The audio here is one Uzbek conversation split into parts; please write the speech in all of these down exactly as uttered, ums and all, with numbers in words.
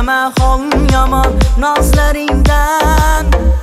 qiynama holim yomon nozlaringdan.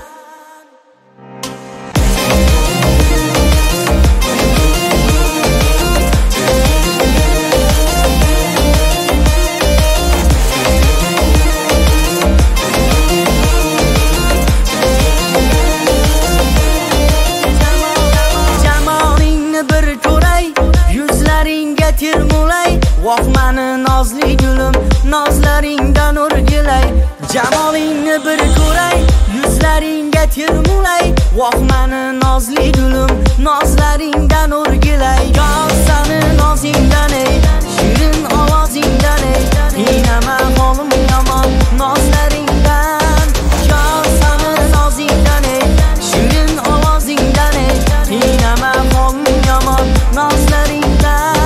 Vohmani nozli gulim, nozlaringdan o'rgilay. Jamolingni bir ko'ray, yuzlaringga termulay. Vohmani nozli gulim, nozlaringdan o'rgilay. Yo'qsani nozingdan ey, shirin ovozingdan ey, qiynama holim yomon nozlaringdan. Yo'qsani nozingdan ey, shirin ovozingdan ey, qiynama holim yomon nozlaringdan.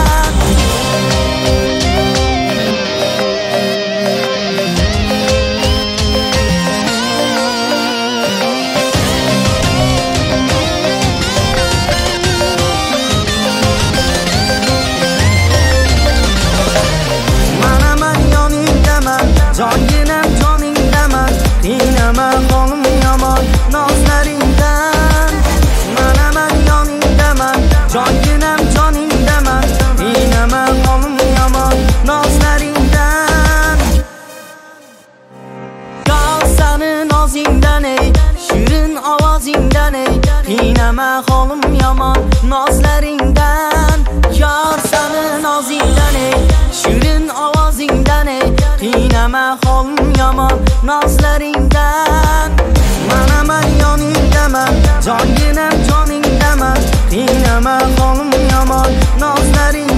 Jonginam joningdaman, qiynama holim yomon nozlaringdan. Manaman yoningdaman, jonginam joningdaman, qiynama holim yomon nozlaringdan. Yo'qsani nozingdan ey, shirin ovozingdan ey, qiynama holim yomon nozlaringdan. Yo'qsani nozingdan ey, shirin ovozingdan ey, qiynama holim yomon nozlaringdan. Manaman yoningdaman, jonginam joningdaman, qiynama holim yomon nozlaringdan.